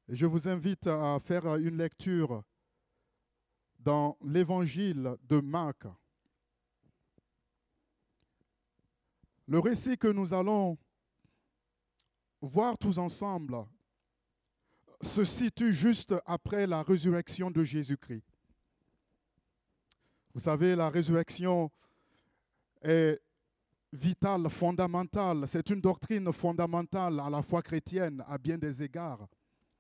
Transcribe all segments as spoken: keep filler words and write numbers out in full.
Et je vous invite à faire une lecture dans l'évangile de Marc. Le récit que nous allons voir tous ensemble se situe juste après la résurrection de Jésus-Christ. Vous savez, la résurrection est vitale, fondamentale. C'est une doctrine fondamentale à la foi chrétienne à bien des égards.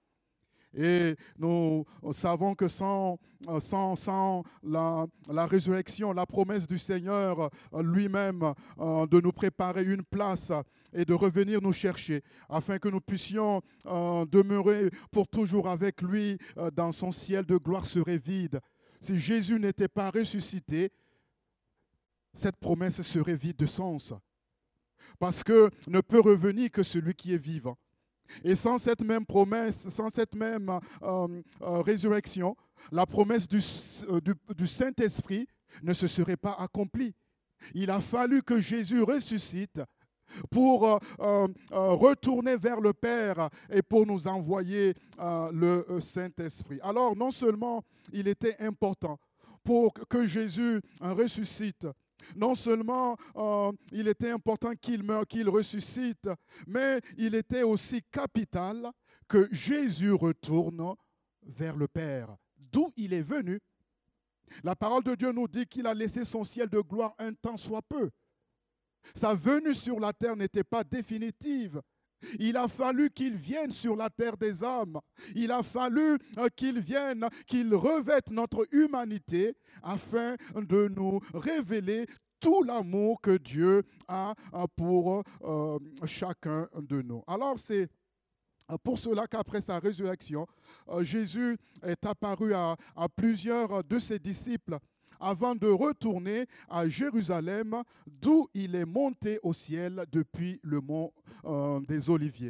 Et nous savons que sans, sans, sans la, la résurrection, la promesse du Seigneur lui-même euh, de nous préparer une place et de revenir nous chercher, afin que nous puissions euh, demeurer pour toujours avec lui euh, dans son ciel de gloire serait vide. Si Jésus n'était pas ressuscité, cette promesse serait vide de sens. Parce que ne peut revenir que celui qui est vivant. Et sans cette même promesse, sans cette même euh, euh, résurrection, la promesse du, euh, du, du Saint-Esprit ne se serait pas accomplie. Il a fallu que Jésus ressuscite pour euh, euh, retourner vers le Père et pour nous envoyer euh, le euh, Saint-Esprit. Alors, non seulement il était important pour que Jésus euh, ressuscite, non seulement euh, il était important qu'il meure, qu'il ressuscite, mais il était aussi capital que Jésus retourne vers le Père, d'où il est venu. La parole de Dieu nous dit qu'il a laissé son ciel de gloire un temps soit peu. Sa venue sur la terre n'était pas définitive. Il a fallu qu'il vienne sur la terre des hommes. Il a fallu euh, qu'il vienne, qu'il revête notre humanité afin de nous révéler tout l'amour que Dieu a pour euh, chacun de nous. Alors c'est pour cela qu'après sa résurrection, euh, Jésus est apparu à, à plusieurs de ses disciples avant de retourner à Jérusalem, d'où il est monté au ciel depuis le mont euh, des Oliviers.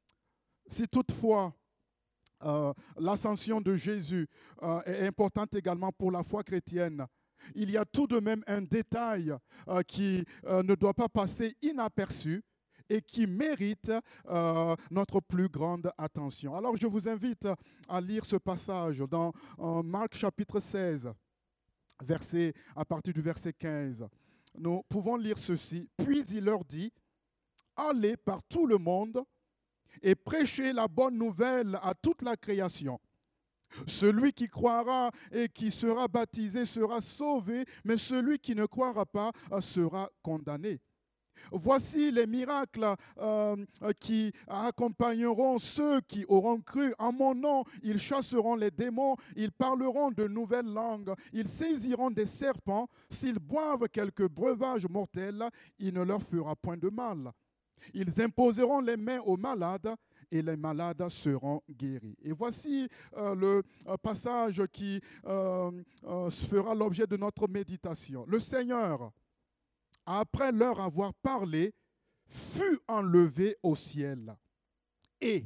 Si toutefois euh, l'ascension de Jésus euh, est importante également pour la foi chrétienne, il y a tout de même un détail euh, qui euh, ne doit pas passer inaperçu et qui mérite euh, notre plus grande attention. Alors je vous invite à lire ce passage dans euh, Marc chapitre seize. Verset, à partir du verset quinze. Nous pouvons lire ceci. Puis il leur dit, allez par tout le monde et prêchez la bonne nouvelle à toute la création. Celui qui croira et qui sera baptisé sera sauvé, mais celui qui ne croira pas sera condamné. Voici les miracles euh, qui accompagneront ceux qui auront cru. En mon nom, ils chasseront les démons, ils parleront de nouvelles langues, ils saisiront des serpents. S'ils boivent quelques breuvages mortels, il ne leur fera point de mal. Ils imposeront les mains aux malades et les malades seront guéris. Et voici euh, le euh, passage qui euh, euh, fera l'objet de notre méditation. Le Seigneur, après leur avoir parlé, fut enlevé au ciel. Et,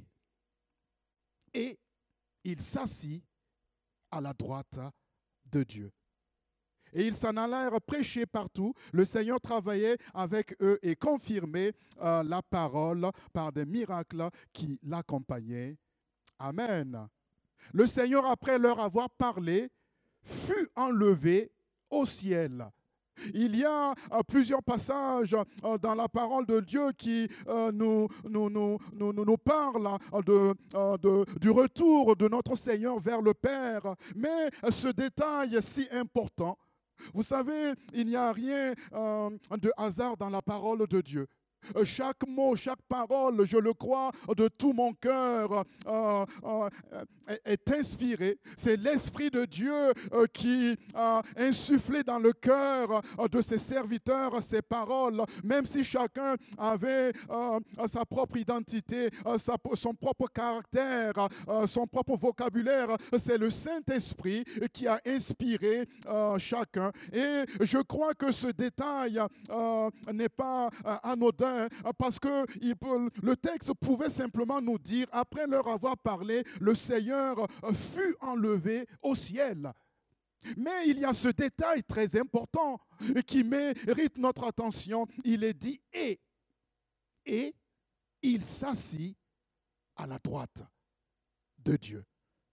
et il s'assit à la droite de Dieu. Et ils s'en allèrent prêcher partout. Le Seigneur travaillait avec eux et confirmait euh, la parole par des miracles qui l'accompagnaient. Amen. Le Seigneur, après leur avoir parlé, fut enlevé au ciel. Il y a euh, plusieurs passages euh, dans la parole de Dieu qui euh, nous, nous, nous, nous, nous parlent euh, de, euh, de, du retour de notre Seigneur vers le Père. Mais euh, ce détail si important, vous savez, il n'y a rien euh, de hasard dans la parole de Dieu. Chaque mot, chaque parole, je le crois de tout mon cœur, euh, euh, est inspiré. C'est l'Esprit de Dieu euh, qui a insufflé dans le cœur euh, de ses serviteurs ces paroles, même si chacun avait euh, sa propre identité, euh, sa, son propre caractère, euh, son propre vocabulaire. C'est le Saint-Esprit qui a inspiré euh, chacun. Et je crois que ce détail euh, n'est pas euh, anodin, parce que il peut, le texte pouvait simplement nous dire, après leur avoir parlé, le Seigneur fut enlevé au ciel. Mais il y a ce détail très important qui mérite notre attention. Il est dit « et ». Et il s'assit à la droite de Dieu.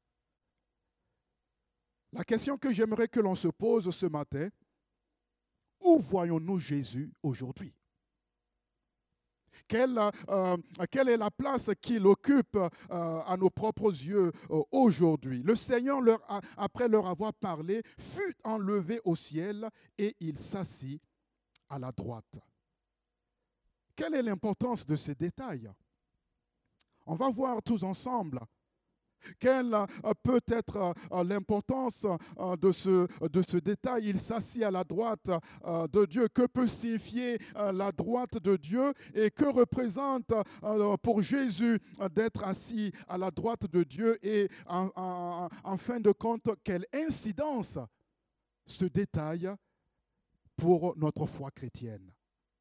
La question que j'aimerais que l'on se pose ce matin, où voyons-nous Jésus aujourd'hui? Quelle, euh, quelle est la place qu'il occupe euh, à nos propres yeux euh, aujourd'hui? Le Seigneur, leur a, après leur avoir parlé, fut enlevé au ciel et il s'assit à la droite. Quelle est l'importance de ces détails? On va voir tous ensemble. Quelle euh, peut être euh, l'importance euh, de, ce, de ce détail? Il s'assit à la droite euh, de Dieu. Que peut signifier euh, la droite de Dieu? Et que représente euh, pour Jésus euh, d'être assis à la droite de Dieu? Et en, en, en fin de compte, quelle incidence ce détail pour notre foi chrétienne?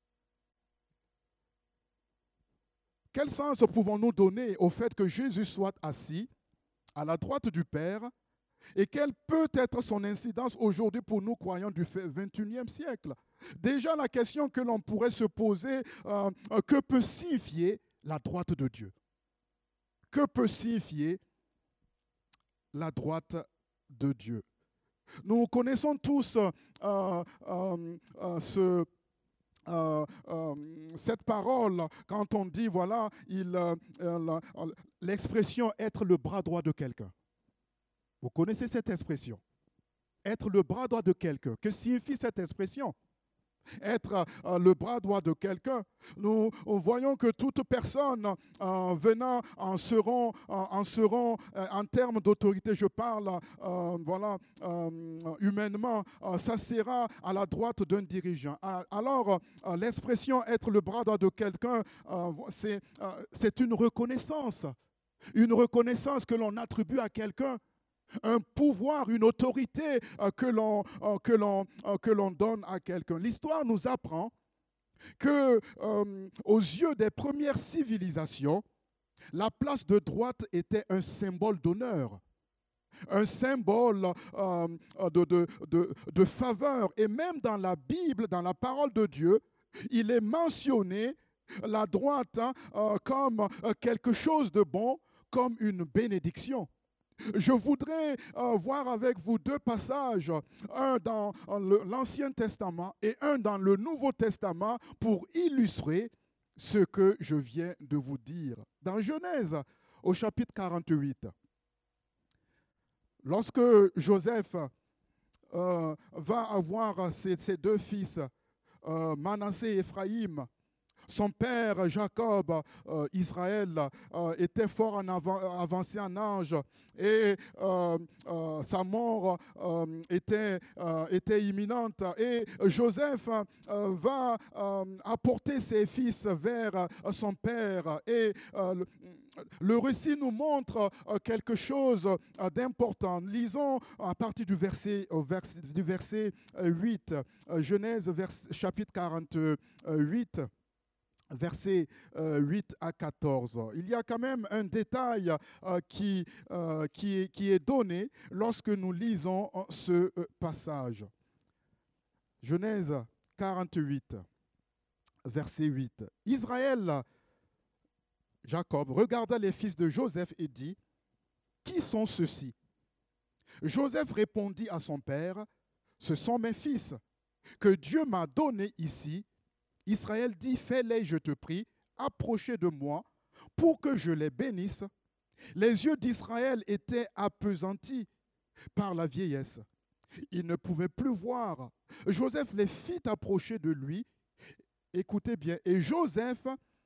Quel sens pouvons-nous donner au fait que Jésus soit assis à la droite du Père, et quelle peut être son incidence aujourd'hui pour nous croyants du vingt et unième siècle? Déjà, la question que l'on pourrait se poser, euh, que peut signifier la droite de Dieu? Que peut signifier la droite de Dieu? Nous connaissons tous euh, euh, euh, ce... Euh, euh, cette parole, quand on dit, voilà, il, euh, euh, l'expression être le bras droit de quelqu'un. Vous connaissez cette expression? Être le bras droit de quelqu'un. Que signifie cette expression? Être euh, le bras droit de quelqu'un. Nous voyons que toute personne euh, venant en seront, en, en, seront euh, en termes d'autorité, je parle euh, voilà, euh, humainement, euh, ça sera à la droite d'un dirigeant. Alors, euh, l'expression être le bras droit de quelqu'un, euh, c'est, euh, c'est une reconnaissance. Une reconnaissance que l'on attribue à quelqu'un. Un pouvoir, une autorité euh, que l'on euh, que l'on euh, que l'on donne à quelqu'un. L'histoire nous apprend que, euh, aux yeux des premières civilisations, la place de droite était un symbole d'honneur, un symbole euh, de, de, de, de faveur. Et même dans la Bible, dans la parole de Dieu, il est mentionné la droite hein, euh, comme euh, quelque chose de bon, comme une bénédiction. Je voudrais euh, voir avec vous deux passages, un dans euh, l'Ancien Testament et un dans le Nouveau Testament pour illustrer ce que je viens de vous dire. Dans Genèse, au chapitre quarante-huit, lorsque Joseph euh, va avoir ses, ses deux fils, euh, Manassé et Éphraïm, son père, Jacob, euh, Israël, euh, était fort en avant, avancé en âge et euh, euh, sa mort euh, était, euh, était imminente. Et Joseph euh, va euh, apporter ses fils vers euh, son père. Et euh, le, le récit nous montre euh, quelque chose euh, d'important. Lisons à partir du verset, au verset, du verset huit, euh, Genèse vers, chapitre quarante-huit. Versets euh, huit à quatorze. Il y a quand même un détail euh, qui, euh, qui, est, qui est donné lorsque nous lisons ce euh, passage. Genèse quarante-huit, verset huit. Israël, Jacob, regarda les fils de Joseph et dit, « Qui sont ceux-ci » Joseph répondit à son père, « Ce sont mes fils que Dieu m'a donnés ici. » Israël dit, fais-les, je te prie, approchez de moi pour que je les bénisse. Les yeux d'Israël étaient appesantis par la vieillesse. Il ne pouvait plus voir. Joseph les fit approcher de lui. Écoutez bien. Et Joseph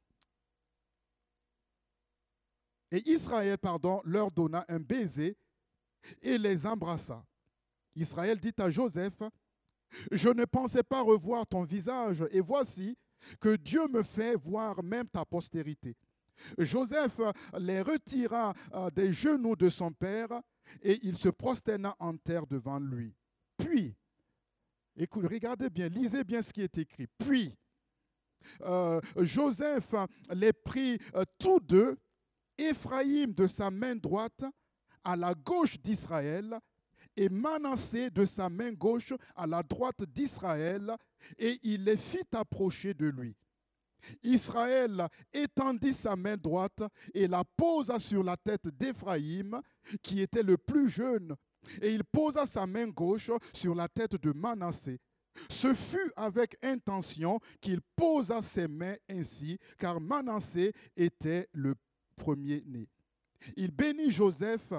et Israël, pardon, leur donna un baiser et les embrassa. Israël dit à Joseph, je ne pensais pas revoir ton visage, et voici que Dieu me fait voir même ta postérité. Joseph les retira des genoux de son père, et il se prosterna en terre devant lui. Puis, écoute, regardez bien, lisez bien ce qui est écrit. Puis, euh, Joseph les prit euh, tous deux, Éphraïm de sa main droite à la gauche d'Israël, et Manassé de sa main gauche à la droite d'Israël, et il les fit approcher de lui. Israël étendit sa main droite et la posa sur la tête d'Éphraïm, qui était le plus jeune, et il posa sa main gauche sur la tête de Manassé. Ce fut avec intention qu'il posa ses mains ainsi, car Manassé était le premier-né. Il bénit Joseph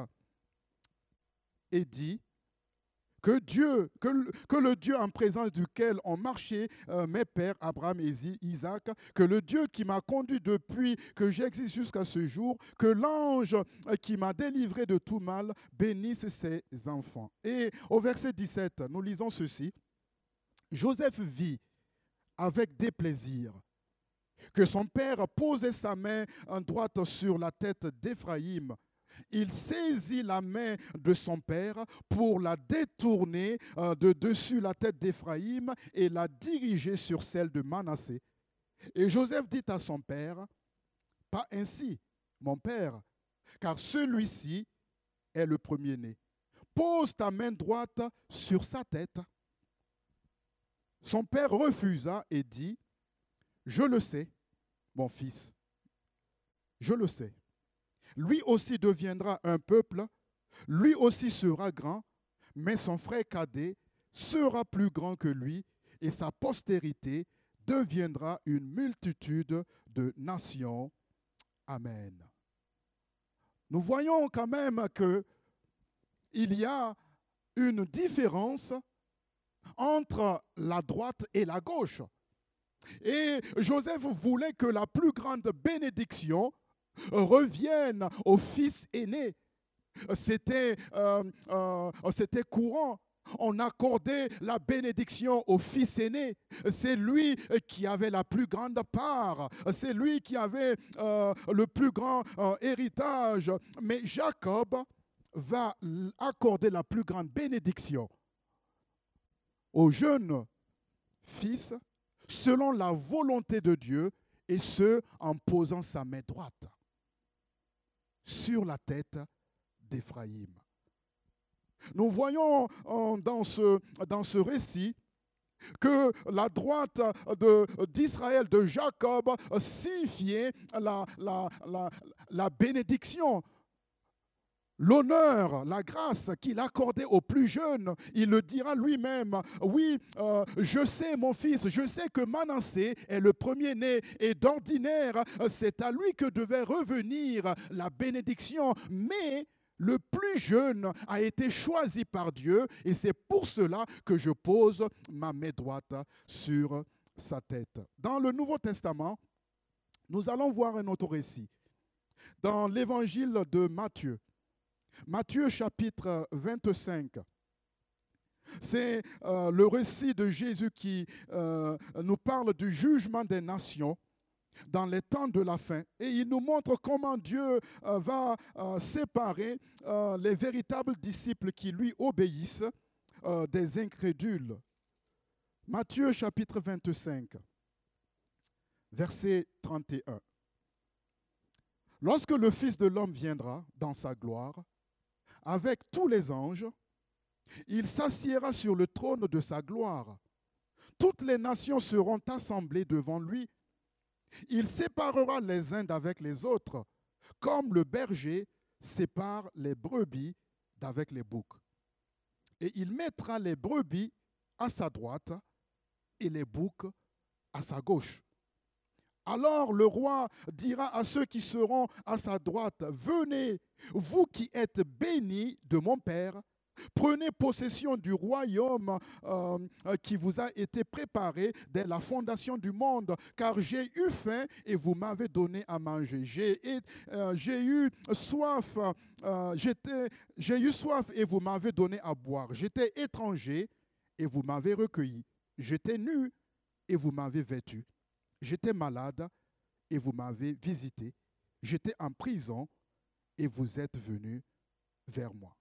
et dit: Que Dieu, que le, que le Dieu en présence duquel ont marché euh, mes pères, Abraham et Isaac, que le Dieu qui m'a conduit depuis que j'existe jusqu'à ce jour, que l'ange euh, qui m'a délivré de tout mal bénisse ses enfants. Et au verset dix-sept, nous lisons ceci. Joseph vit avec déplaisir que son père posait sa main droite sur la tête d'Éphraïm. Il saisit la main de son père pour la détourner euh, de dessus la tête d'Éphraïm et la diriger sur celle de Manassé. Et Joseph dit à son père: Pas ainsi, mon père, car celui-ci est le premier-né. Pose ta main droite sur sa tête. Son père refusa et dit: Je le sais, mon fils, je le sais. Lui aussi deviendra un peuple, lui aussi sera grand, mais son frère cadet sera plus grand que lui, et sa postérité deviendra une multitude de nations. Amen. Nous voyons quand même qu'il y a une différence entre la droite et la gauche. Et Joseph voulait que la plus grande bénédiction revienne au fils aîné. C'était, euh, euh, c'était courant. On accordait la bénédiction au fils aîné. C'est lui qui avait la plus grande part. C'est lui qui avait euh, le plus grand euh, héritage. Mais Jacob va accorder la plus grande bénédiction au jeune fils selon la volonté de Dieu, et ce, en posant sa main droite sur la tête d'Éphraïm. Nous voyons euh, dans, ce, dans ce récit que la droite de, d'Israël, de Jacob, signifiait la, la, la, la bénédiction, l'honneur, la grâce qu'il accordait aux plus jeunes. Il le dira lui-même: oui, euh, je sais, mon fils, je sais que Manassé est le premier-né, et d'ordinaire, c'est à lui que devait revenir la bénédiction. Mais le plus jeune a été choisi par Dieu, et c'est pour cela que je pose ma main droite sur sa tête. Dans le Nouveau Testament, nous allons voir un autre récit. Dans l'évangile de Matthieu, Matthieu chapitre vingt-cinq, c'est euh, le récit de Jésus qui euh, nous parle du jugement des nations dans les temps de la fin. Et il nous montre comment Dieu euh, va euh, séparer euh, les véritables disciples qui lui obéissent euh, des incrédules. Matthieu chapitre vingt-cinq, verset trente et un. Lorsque le Fils de l'homme viendra dans sa gloire, avec tous les anges, il s'assiera sur le trône de sa gloire. Toutes les nations seront assemblées devant lui. Il séparera les uns d'avec les autres, comme le berger sépare les brebis d'avec les boucs. Et il mettra les brebis à sa droite et les boucs à sa gauche. Alors le roi dira à ceux qui seront à sa droite: Venez, vous qui êtes bénis de mon Père, prenez possession du royaume euh, qui vous a été préparé dès la fondation du monde, car j'ai eu faim et vous m'avez donné à manger. J'ai, euh, j'ai eu soif, euh, j'étais, j'ai eu soif et vous m'avez donné à boire. J'étais étranger et vous m'avez recueilli. J'étais nu et vous m'avez vêtu. J'étais malade et vous m'avez visité. J'étais en prison et vous êtes venus vers moi.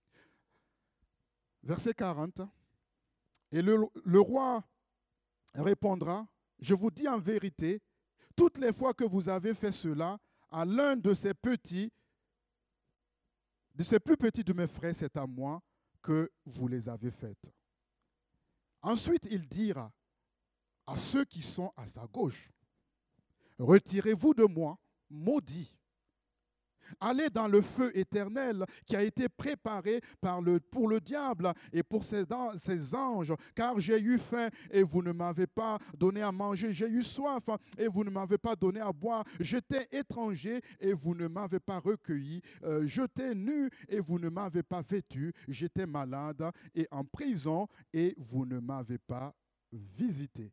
Verset quarante. Et le, le roi répondra: Je vous dis en vérité, toutes les fois que vous avez fait cela à l'un de ces petits, de ces plus petits de mes frères, c'est à moi que vous les avez faites. Ensuite, il dira à ceux qui sont à sa gauche: retirez-vous de moi, maudit. Allez dans le feu éternel qui a été préparé par le, pour le diable et pour ses, ses anges, car j'ai eu faim et vous ne m'avez pas donné à manger, j'ai eu soif et vous ne m'avez pas donné à boire, j'étais étranger et vous ne m'avez pas recueilli, euh, j'étais nu et vous ne m'avez pas vêtu, j'étais malade et en prison et vous ne m'avez pas visité.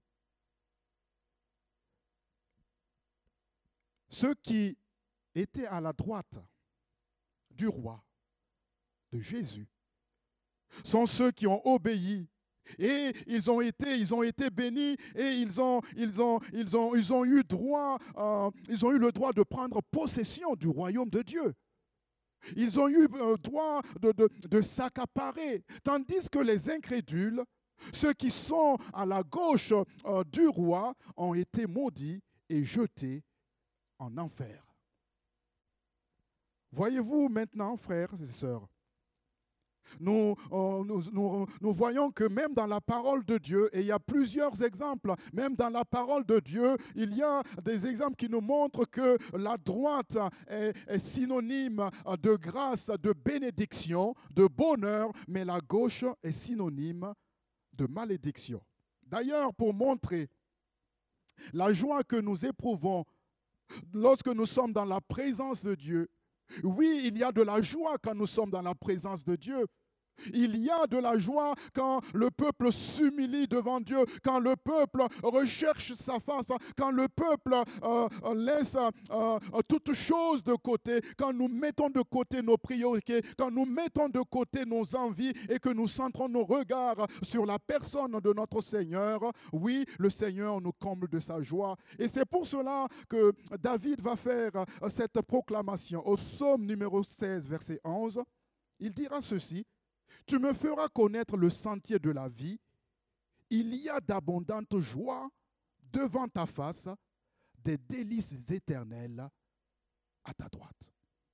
Ceux qui étaient à la droite du roi, de Jésus, sont ceux qui ont obéi et ils ont été, ils ont été bénis et ils ont, ils ont, ils ont, ils ont eu droit, euh, ils ont eu le droit de prendre possession du royaume de Dieu. Ils ont eu le droit de, de, de s'accaparer, tandis que les incrédules, ceux qui sont à la gauche euh, du roi, ont été maudits et jetés en enfer. Voyez-vous maintenant, frères et sœurs, nous, euh, nous, nous, nous voyons que même dans la parole de Dieu, et il y a plusieurs exemples, même dans la parole de Dieu, il y a des exemples qui nous montrent que la droite est, est synonyme de grâce, de bénédiction, de bonheur, mais la gauche est synonyme de malédiction. D'ailleurs, pour montrer la joie que nous éprouvons lorsque nous sommes dans la présence de Dieu, oui, il y a de la joie quand nous sommes dans la présence de Dieu. Il y a de la joie quand le peuple s'humilie devant Dieu, quand le peuple recherche sa face, quand le peuple euh, laisse euh, toute chose de côté, quand nous mettons de côté nos priorités, quand nous mettons de côté nos envies et que nous centrons nos regards sur la personne de notre Seigneur. Oui, le Seigneur nous comble de sa joie. Et c'est pour cela que David va faire cette proclamation au psaume numéro seize, verset onze. Il dira ceci: tu me feras connaître le sentier de la vie. Il y a d'abondantes joies devant ta face, des délices éternelles à ta droite.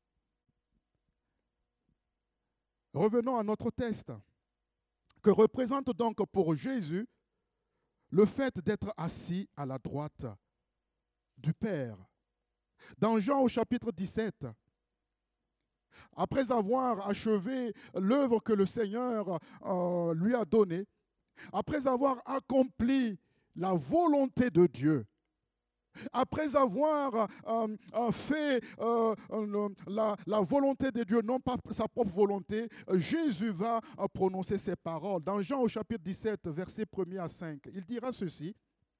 Revenons à notre texte. Que représente donc pour Jésus le fait d'être assis à la droite du Père? Dans Jean au chapitre dix-sept, après avoir achevé l'œuvre que le Seigneur euh, lui a donnée, après avoir accompli la volonté de Dieu, après avoir euh, euh, fait euh, euh, la, la volonté de Dieu, non pas sa propre volonté, euh, Jésus va euh, prononcer ces paroles. Dans Jean au chapitre dix-sept, versets un à cinq, il dira ceci: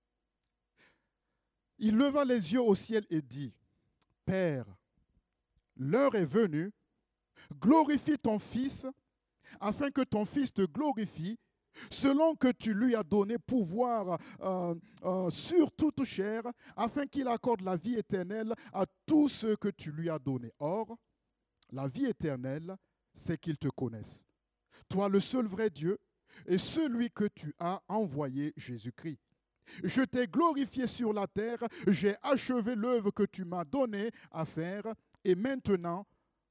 il leva les yeux au ciel et dit: Père, l'heure est venue, glorifie ton Fils, afin que ton Fils te glorifie, selon que tu lui as donné pouvoir euh, euh, sur toute chair, afin qu'il accorde la vie éternelle à tous ceux que tu lui as donnés. Or, la vie éternelle, c'est qu'ils te connaissent, toi le seul vrai Dieu, et celui que tu as envoyé, Jésus-Christ. Je t'ai glorifié sur la terre, j'ai achevé l'œuvre que tu m'as donnée à faire, et maintenant,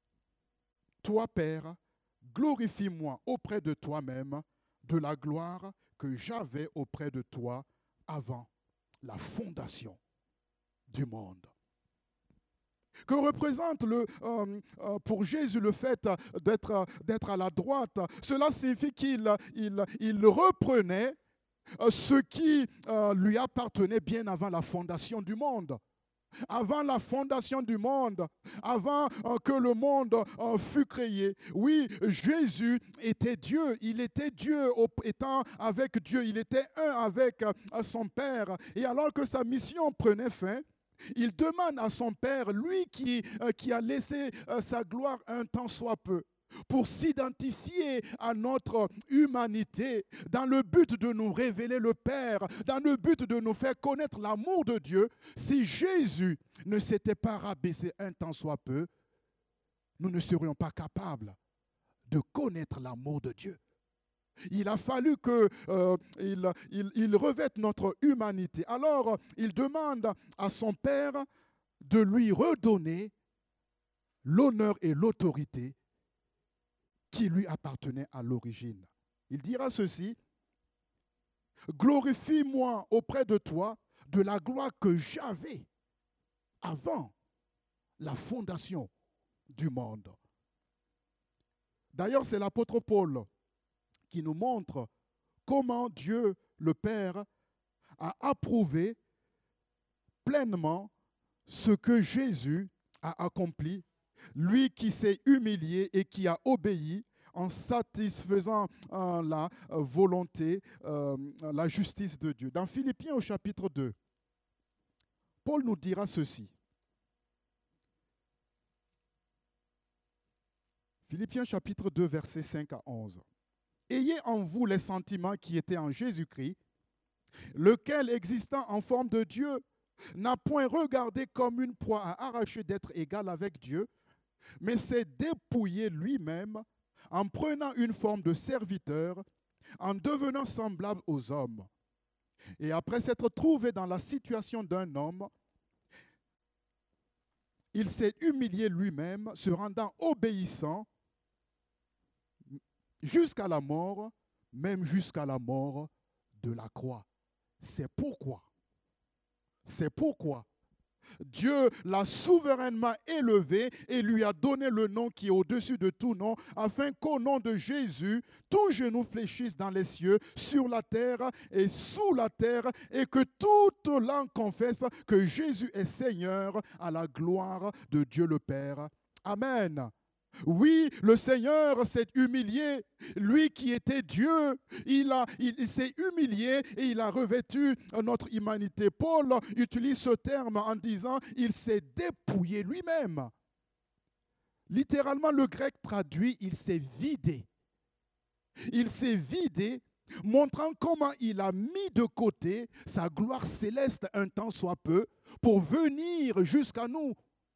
toi, Père, glorifie-moi auprès de toi-même de la gloire que j'avais auprès de toi avant la fondation du monde. Que représente le, euh, euh, pour Jésus le fait d'être, d'être à la droite? Cela signifie qu'il il, il reprenait ce qui euh, lui appartenait bien avant la fondation du monde. Avant la fondation du monde, avant euh, que le monde euh, fût créé, oui, Jésus était Dieu. Il était Dieu étant avec Dieu. Il était un avec euh, son Père. Et alors que sa mission prenait fin, il demande à son Père, lui qui, euh, qui a laissé euh, sa gloire un temps soit peu, pour s'identifier à notre humanité, dans le but de nous révéler le Père, dans le but de nous faire connaître l'amour de Dieu. Si Jésus ne s'était pas rabaissé un temps soit peu, nous ne serions pas capables de connaître l'amour de Dieu. Il a fallu qu'il euh, il, il, il revête notre humanité. Alors, il demande à son Père de lui redonner l'honneur et l'autorité qui lui appartenait à l'origine. Il dira ceci: glorifie-moi auprès de toi de la gloire que j'avais avant la fondation du monde. D'ailleurs, c'est l'apôtre Paul qui nous montre comment Dieu le Père a approuvé pleinement ce que Jésus a accompli, lui qui s'est humilié et qui a obéi en satisfaisant euh, la euh, volonté, euh, la justice de Dieu. Dans Philippiens au chapitre deux, Paul nous dira ceci. Philippiens chapitre deux, versets cinq à onze. Ayez en vous les sentiments qui étaient en Jésus-Christ, lequel, existant en forme de Dieu, n'a point regardé comme une proie à arracher d'être égal avec Dieu, mais s'est dépouillé lui-même en prenant une forme de serviteur, en devenant semblable aux hommes. Et après s'être trouvé dans la situation d'un homme, il s'est humilié lui-même, se rendant obéissant jusqu'à la mort, même jusqu'à la mort de la croix. C'est pourquoi, c'est pourquoi Dieu l'a souverainement élevé et lui a donné le nom qui est au-dessus de tout nom, afin qu'au nom de Jésus, tout genou fléchisse dans les cieux, sur la terre et sous la terre, et que toute langue confesse que Jésus est Seigneur, à la gloire de Dieu le Père. Amen. Oui, le Seigneur s'est humilié. Lui qui était Dieu, il, a, il, il s'est humilié et il a revêtu notre humanité. Paul utilise ce terme en disant « il s'est dépouillé lui-même ». Littéralement, le grec traduit « il s'est vidé ». Il s'est vidé, montrant comment il a mis de côté sa gloire céleste un temps soit peu pour venir jusqu'à nous.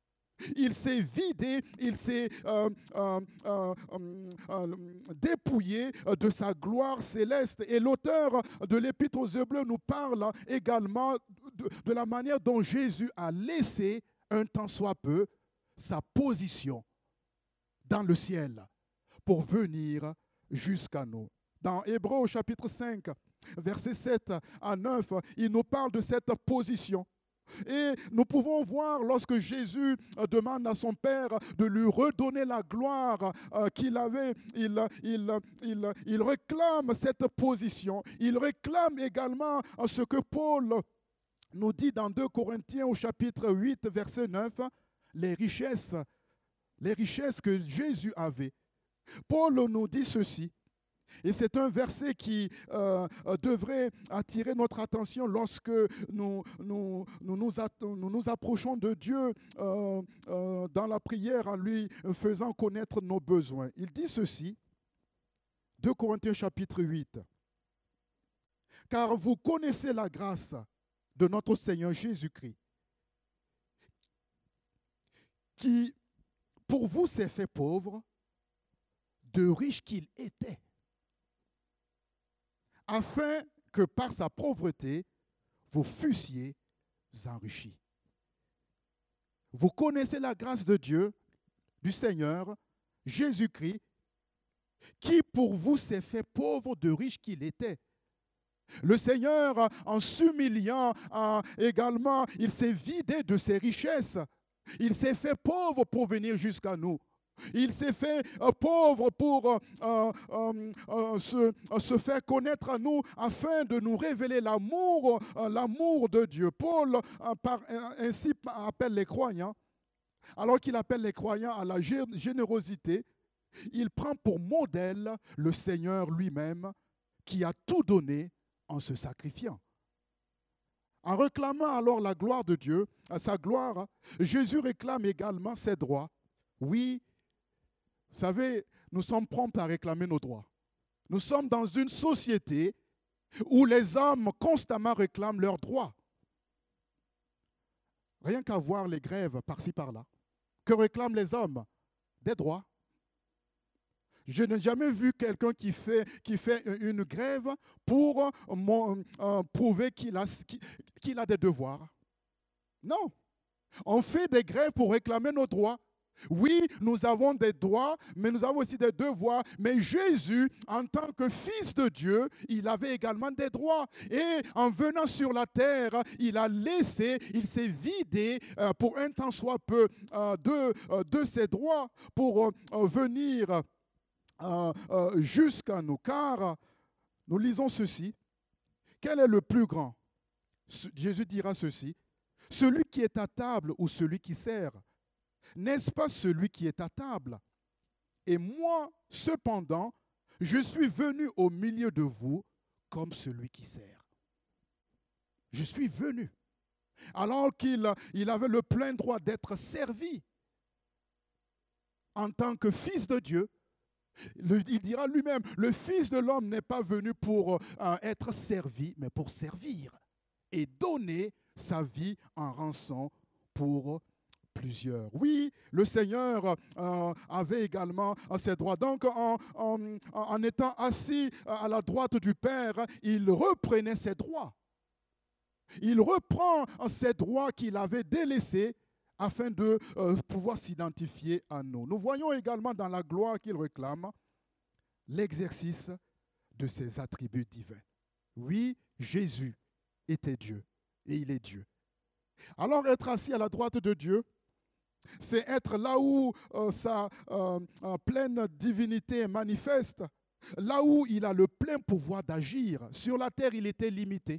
Il s'est vidé, il s'est euh, euh, euh, euh, dépouillé de sa gloire céleste. Et l'auteur de l'Épître aux Hébreux nous parle également de, de la manière dont Jésus a laissé, un temps soit peu, sa position dans le ciel pour venir jusqu'à nous. Dans Hébreux au chapitre cinq, versets sept à neuf, il nous parle de cette position. Et nous pouvons voir lorsque Jésus demande à son Père de lui redonner la gloire qu'il avait, il, il, il, il réclame cette position. Il réclame également ce que Paul nous dit dans deux Corinthiens au chapitre huit, verset neuf, les richesses, les richesses que Jésus avait. Paul nous dit ceci. Et c'est un verset qui euh, devrait attirer notre attention lorsque nous nous, nous, nous, nous, nous approchons de Dieu euh, euh, dans la prière en lui faisant connaître nos besoins. Il dit ceci, deux Corinthiens chapitre huit. « Car vous connaissez la grâce de notre Seigneur Jésus-Christ, qui pour vous s'est fait pauvre, de riche qu'il était, afin que par sa pauvreté, vous fussiez enrichis. » Vous connaissez la grâce de Dieu, du Seigneur, Jésus-Christ, qui pour vous s'est fait pauvre de riche qu'il était. Le Seigneur, en s'humiliant également, il s'est vidé de ses richesses. Il s'est fait pauvre pour venir jusqu'à nous. Il s'est fait euh, pauvre pour euh, euh, euh, se, euh, se faire connaître à nous afin de nous révéler l'amour, euh, l'amour de Dieu. Paul euh, par, euh, ainsi appelle les croyants, alors qu'il appelle les croyants à la générosité, il prend pour modèle le Seigneur lui-même qui a tout donné en se sacrifiant. En réclamant alors la gloire de Dieu, à sa gloire, Jésus réclame également ses droits. Oui, vous savez, nous sommes prompts à réclamer nos droits. Nous sommes dans une société où les hommes constamment réclament leurs droits. Rien qu'à voir les grèves par-ci par-là. Que réclament les hommes? Des droits. Je n'ai jamais vu quelqu'un qui fait, qui fait une grève pour euh, prouver qu'il a, qu'il a des devoirs. Non. On fait des grèves pour réclamer nos droits. Oui, nous avons des droits, mais nous avons aussi des devoirs. Mais Jésus, en tant que Fils de Dieu, il avait également des droits. Et en venant sur la terre, il a laissé, il s'est vidé euh, pour un temps soit peu euh, de, euh, de ses droits pour euh, venir euh, euh, jusqu'à nous. Car nous lisons ceci. Quel est le plus grand? Jésus dira ceci. Celui qui est à table ou celui qui sert? N'est-ce pas celui qui est à table? Et moi, cependant, je suis venu au milieu de vous comme celui qui sert. Je suis venu. Alors qu'il il avait le plein droit d'être servi en tant que Fils de Dieu, le, il dira lui-même, le Fils de l'homme n'est pas venu pour euh, être servi, mais pour servir et donner sa vie en rançon pour plusieurs. Oui, le Seigneur euh, avait également ses droits. Donc, en, en, en étant assis à la droite du Père, il reprenait ses droits. Il reprend ces droits qu'il avait délaissés afin de euh, pouvoir s'identifier à nous. Nous voyons également dans la gloire qu'il réclame l'exercice de ses attributs divins. Oui, Jésus était Dieu et il est Dieu. Alors, être assis à la droite de Dieu, c'est être là où euh, sa euh, euh, pleine divinité est manifeste, là où il a le plein pouvoir d'agir. Sur la terre, il était limité.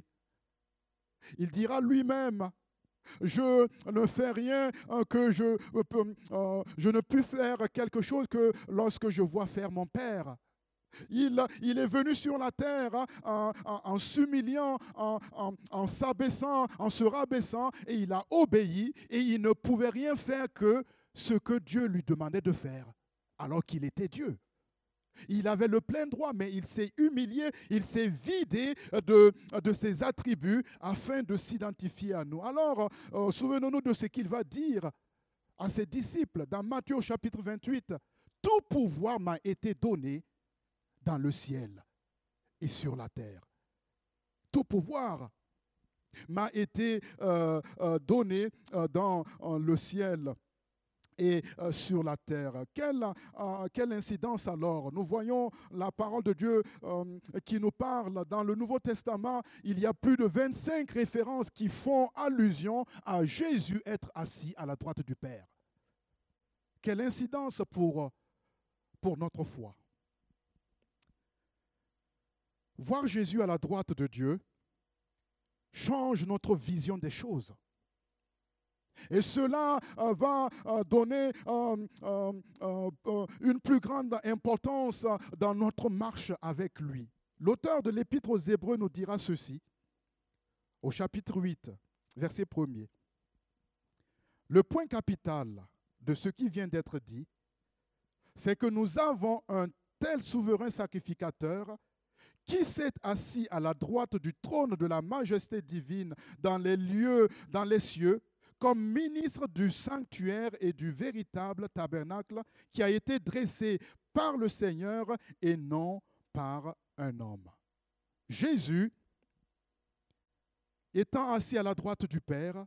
Il dira lui-même, je ne fais rien euh, que je, euh, euh, je ne puis faire quelque chose que lorsque je vois faire mon Père. Il, il est venu sur la terre hein, en, en, en s'humiliant, en, en, en s'abaissant, en se rabaissant, et il a obéi, et il ne pouvait rien faire que ce que Dieu lui demandait de faire, alors qu'il était Dieu. Il avait le plein droit, mais il s'est humilié, il s'est vidé de, de ses attributs afin de s'identifier à nous. Alors, euh, souvenons-nous de ce qu'il va dire à ses disciples dans Matthieu chapitre vingt-huit. Tout pouvoir m'a été donné dans le ciel et sur la terre. Tout pouvoir m'a été euh, euh, donné euh, dans euh, le ciel et euh, sur la terre. Quelle, euh, quelle incidence alors? Nous voyons la parole de Dieu euh, qui nous parle dans le Nouveau Testament. Il y a plus de vingt-cinq références qui font allusion à Jésus être assis à la droite du Père. Quelle incidence pour, pour notre foi. Voir Jésus à la droite de Dieu change notre vision des choses. Et cela euh, va euh, donner euh, euh, euh, une plus grande importance dans notre marche avec lui. L'auteur de l'Épître aux Hébreux nous dira ceci, au chapitre huit, verset premier. Le point capital de ce qui vient d'être dit, c'est que nous avons un tel souverain sacrificateur qui s'est assis à la droite du trône de la majesté divine dans les lieux, dans les cieux, comme ministre du sanctuaire et du véritable tabernacle qui a été dressé par le Seigneur et non par un homme. Jésus, étant assis à la droite du Père,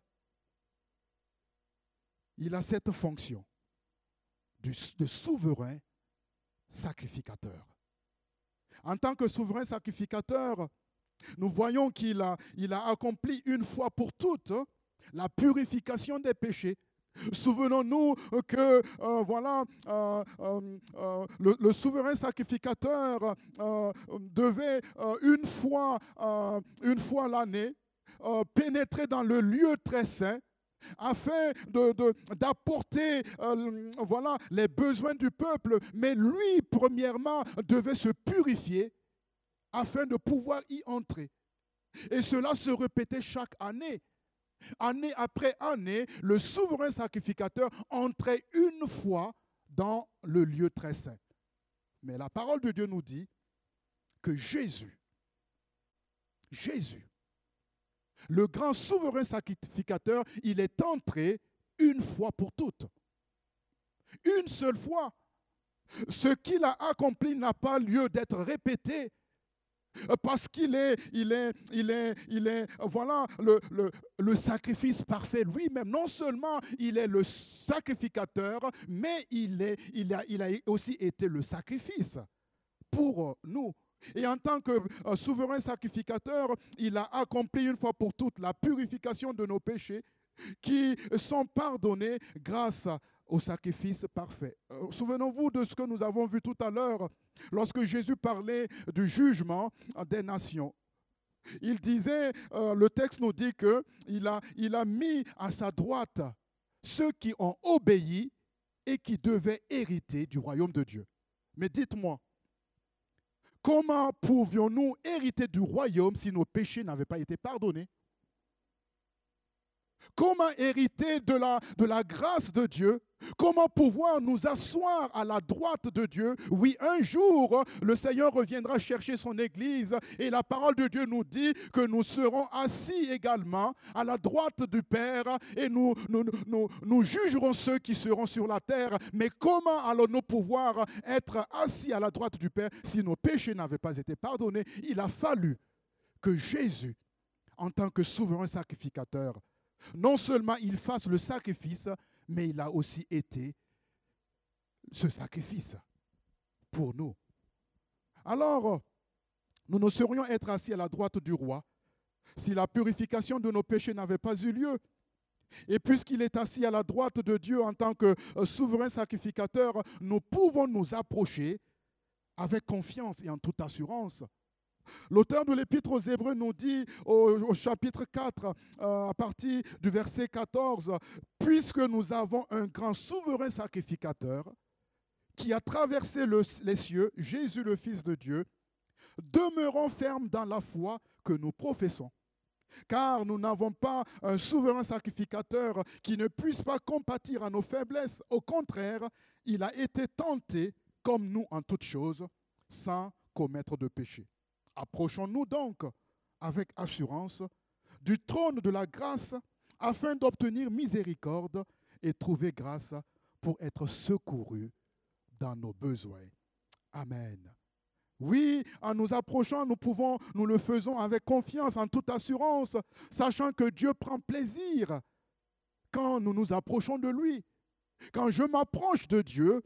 il a cette fonction de souverain sacrificateur. En tant que souverain sacrificateur, nous voyons qu'il a, il a accompli une fois pour toutes la purification des péchés. Souvenons-nous que euh, voilà, euh, euh, euh, le, le souverain sacrificateur euh, devait euh, une fois, euh, une fois l'année euh, pénétrer dans le lieu très saint afin de, de, d'apporter euh, voilà, les besoins du peuple. Mais lui, premièrement, devait se purifier afin de pouvoir y entrer. Et cela se répétait chaque année. Année après année, le souverain sacrificateur entrait une fois dans le lieu très saint. Mais la parole de Dieu nous dit que Jésus, Jésus, le grand souverain sacrificateur, il est entré une fois pour toutes. Une seule fois. Ce qu'il a accompli n'a pas lieu d'être répété. Parce qu'il est, il est, il est, il est, voilà, le, le, le sacrifice parfait lui-même. Non seulement il est le sacrificateur, mais il, est, il, a, il a aussi été le sacrifice pour nous. Et en tant que euh, souverain sacrificateur, il a accompli une fois pour toutes la purification de nos péchés qui sont pardonnés grâce au sacrifice parfait. Euh, Souvenons-vous de ce que nous avons vu tout à l'heure lorsque Jésus parlait du jugement des nations. Il disait, euh, le texte nous dit qu'il a, il a mis à sa droite ceux qui ont obéi et qui devaient hériter du royaume de Dieu. Mais dites-moi, comment pouvions-nous hériter du royaume si nos péchés n'avaient pas été pardonnés? Comment hériter de la, de la grâce de Dieu? Comment pouvoir nous asseoir à la droite de Dieu? Oui, un jour, le Seigneur reviendra chercher son Église et la parole de Dieu nous dit que nous serons assis également à la droite du Père et nous, nous, nous, nous jugerons ceux qui seront sur la terre. Mais comment allons-nous pouvoir être assis à la droite du Père si nos péchés n'avaient pas été pardonnés? Il a fallu que Jésus, en tant que souverain sacrificateur, non seulement il fasse le sacrifice, mais il a aussi été ce sacrifice pour nous. Alors, nous ne saurions être assis à la droite du roi si la purification de nos péchés n'avait pas eu lieu. Et puisqu'il est assis à la droite de Dieu en tant que souverain sacrificateur, nous pouvons nous approcher avec confiance et en toute assurance. L'auteur de l'Épître aux Hébreux nous dit au, au chapitre quatre, euh, à partir du verset quatorze, « Puisque nous avons un grand souverain sacrificateur qui a traversé le, les cieux, Jésus le Fils de Dieu, demeurons fermes dans la foi que nous professons. Car nous n'avons pas un souverain sacrificateur qui ne puisse pas compatir à nos faiblesses. Au contraire, il a été tenté comme nous en toutes choses, sans commettre de péché. Approchons-nous donc avec assurance du trône de la grâce afin d'obtenir miséricorde et trouver grâce pour être secourus dans nos besoins. » Amen. Oui, en nous approchant, nous pouvons, nous le faisons avec confiance, en toute assurance, sachant que Dieu prend plaisir quand nous nous approchons de lui. Quand je m'approche de Dieu,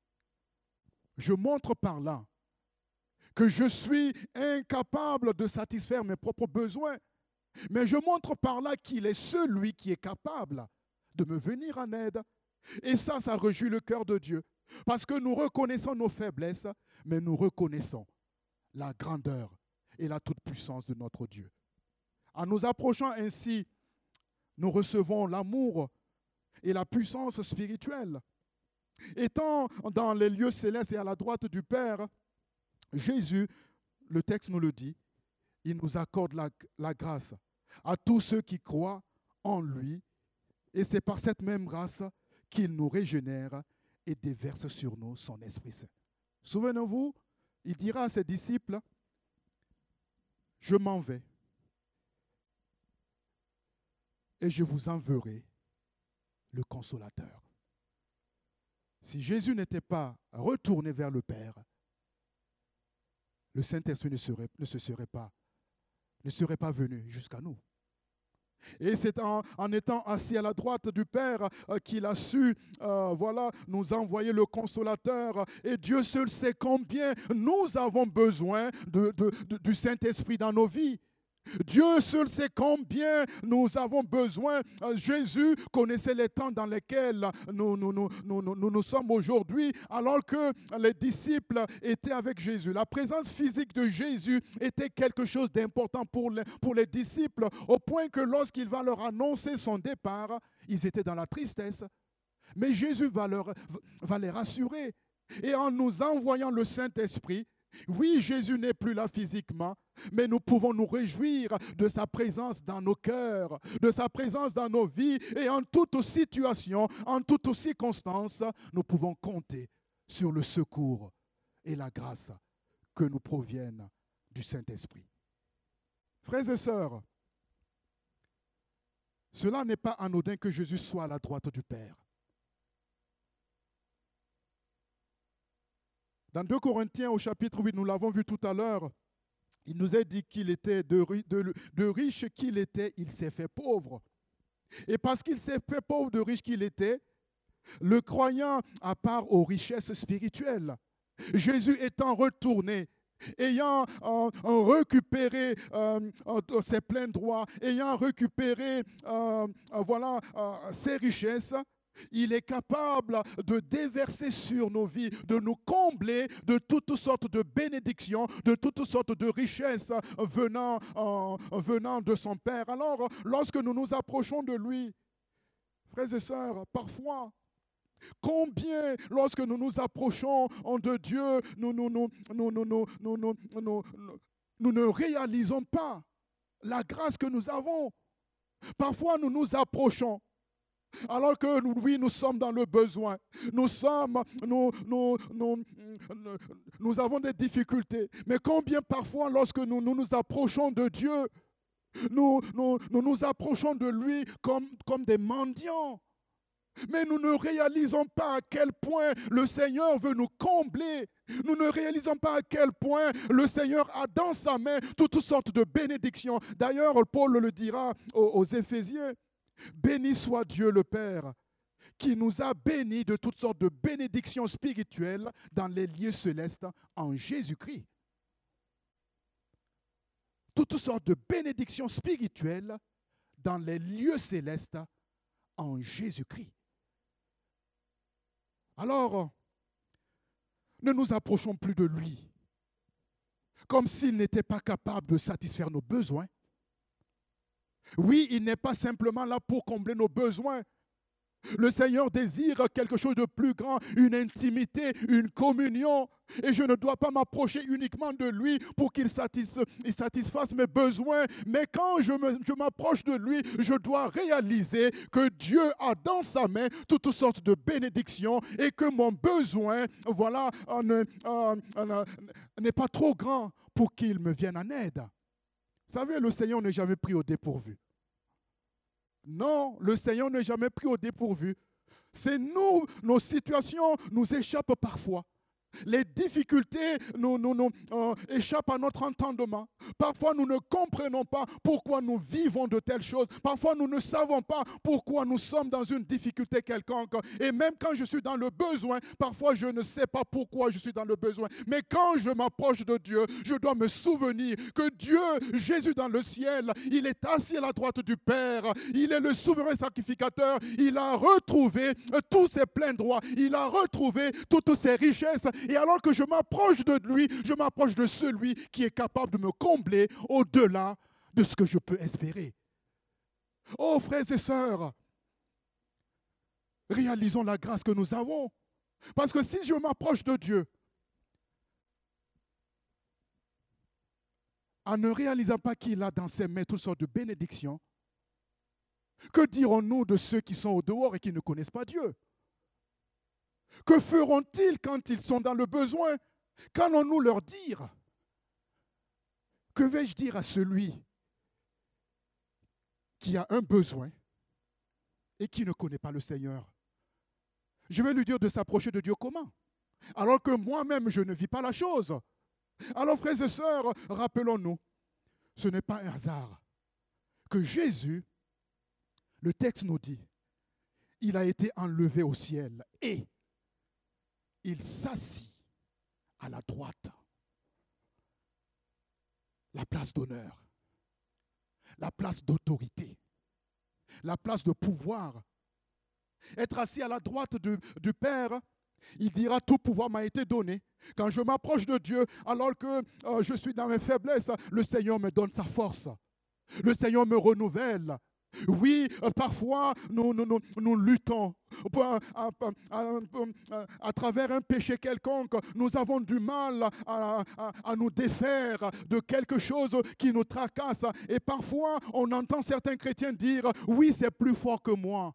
je montre par là que je suis incapable de satisfaire mes propres besoins. Mais je montre par là qu'il est celui qui est capable de me venir en aide. Et ça, ça réjouit le cœur de Dieu. Parce que nous reconnaissons nos faiblesses, mais nous reconnaissons la grandeur et la toute-puissance de notre Dieu. En nous approchant ainsi, nous recevons l'amour et la puissance spirituelle. Étant dans les lieux célestes et à la droite du Père, Jésus, le texte nous le dit, il nous accorde la, la grâce à tous ceux qui croient en lui. Et c'est par cette même grâce qu'il nous régénère et déverse sur nous son Esprit Saint. Souvenez-vous, il dira à ses disciples, « Je m'en vais et je vous enverrai le Consolateur. » Si Jésus n'était pas retourné vers le Père, le Saint-Esprit ne, serait, ne se serait pas, ne serait pas venu jusqu'à nous. Et c'est en, en étant assis à la droite du Père euh, qu'il a su euh, voilà, nous envoyer le Consolateur. Et Dieu seul sait combien nous avons besoin de, de, de, du Saint-Esprit dans nos vies. Dieu seul sait combien nous avons besoin. Jésus connaissait les temps dans lesquels nous nous, nous, nous, nous, nous, nous sommes aujourd'hui, alors que les disciples étaient avec Jésus. La présence physique de Jésus était quelque chose d'important pour les, pour les disciples, au point que lorsqu'il va leur annoncer son départ, ils étaient dans la tristesse. Mais Jésus va, leur, va les rassurer. Et en nous envoyant le Saint-Esprit, oui, Jésus n'est plus là physiquement, mais nous pouvons nous réjouir de sa présence dans nos cœurs, de sa présence dans nos vies, et en toute situation, en toute circonstance, nous pouvons compter sur le secours et la grâce que nous proviennent du Saint-Esprit. Frères et sœurs, cela n'est pas anodin que Jésus soit à la droite du Père. Dans deux Corinthiens au chapitre huit, nous l'avons vu tout à l'heure, Il nous a dit qu'il était de, de, de riche qu'il était, il s'est fait pauvre. Et parce qu'il s'est fait pauvre de riche qu'il était, le croyant a part aux richesses spirituelles. Jésus étant retourné, ayant euh, récupéré euh, euh, ses pleins droits, ayant récupéré euh, euh, voilà, euh, ses richesses, il est capable de déverser sur nos vies, de nous combler de toutes sortes de bénédictions, de toutes sortes de richesses venant, euh, venant de son Père. Alors, lorsque nous nous approchons de lui, frères et sœurs, parfois, combien, lorsque nous nous approchons de Dieu, nous, nous, nous, nous, nous, nous, nous, nous, nous, nous ne réalisons pas la grâce que nous avons. Parfois, nous nous approchons, alors que nous, oui, nous sommes dans le besoin. Nous sommes, nous, nous, nous, nous, nous avons des difficultés. Mais combien parfois, lorsque nous nous, nous approchons de Dieu, nous nous, nous, nous approchons de lui comme, comme des mendiants. Mais nous ne réalisons pas à quel point le Seigneur veut nous combler. Nous ne réalisons pas à quel point le Seigneur a dans sa main toutes sortes de bénédictions. D'ailleurs, Paul le dira aux, aux Éphésiens. Béni soit Dieu le Père, qui nous a bénis de toutes sortes de bénédictions spirituelles dans les lieux célestes en Jésus-Christ. Toutes sortes de bénédictions spirituelles dans les lieux célestes en Jésus-Christ. Alors, ne nous approchons plus de lui comme s'il n'était pas capable de satisfaire nos besoins. Oui, il n'est pas simplement là pour combler nos besoins. Le Seigneur désire quelque chose de plus grand, une intimité, une communion. Et je ne dois pas m'approcher uniquement de lui pour qu'il satisfasse, il satisfasse mes besoins. Mais quand je, me, je m'approche de lui, je dois réaliser que Dieu a dans sa main toutes sortes de bénédictions et que mon besoin, voilà, euh, euh, euh, n'est pas trop grand pour qu'il me vienne en aide. Vous savez, le Seigneur n'est jamais pris au dépourvu. Non, le Seigneur n'est jamais pris au dépourvu. C'est nous, nos situations nous échappent parfois. Les difficultés nous, nous, nous euh, échappent à notre entendement. Parfois, nous ne comprenons pas pourquoi nous vivons de telles choses. Parfois, nous ne savons pas pourquoi nous sommes dans une difficulté quelconque. Et même quand je suis dans le besoin, parfois, je ne sais pas pourquoi je suis dans le besoin. Mais quand je m'approche de Dieu, je dois me souvenir que Dieu, Jésus dans le ciel, il est assis à la droite du Père. Il est le souverain sacrificateur. Il a retrouvé tous ses pleins droits. Il a retrouvé toutes ses richesses. Et alors que je m'approche de lui, je m'approche de celui qui est capable de me combler au-delà de ce que je peux espérer. Oh frères et sœurs, réalisons la grâce que nous avons. Parce que si je m'approche de Dieu, en ne réalisant pas qu'il a dans ses mains toutes sortes de bénédictions, que dirons-nous de ceux qui sont au dehors et qui ne connaissent pas Dieu? Que feront-ils quand ils sont dans le besoin? Qu'allons-nous leur dire? Que vais-je dire à celui qui a un besoin et qui ne connaît pas le Seigneur? Je vais lui dire de s'approcher de Dieu comment? Alors que moi-même, je ne vis pas la chose. Alors, frères et sœurs, rappelons-nous, ce n'est pas un hasard que Jésus, le texte nous dit, il a été enlevé au ciel et il s'assit à la droite, la place d'honneur, la place d'autorité, la place de pouvoir. Être assis à la droite du, du Père, il dira tout pouvoir m'a été donné. Quand je m'approche de Dieu, alors que euh, je suis dans mes faiblesses, le Seigneur me donne sa force. Le Seigneur me renouvelle. Oui, parfois, nous, nous, nous, nous luttons à, à, à, à, à travers un péché quelconque. Nous avons du mal à, à, à nous défaire de quelque chose qui nous tracasse. Et parfois, on entend certains chrétiens dire, oui, c'est plus fort que moi.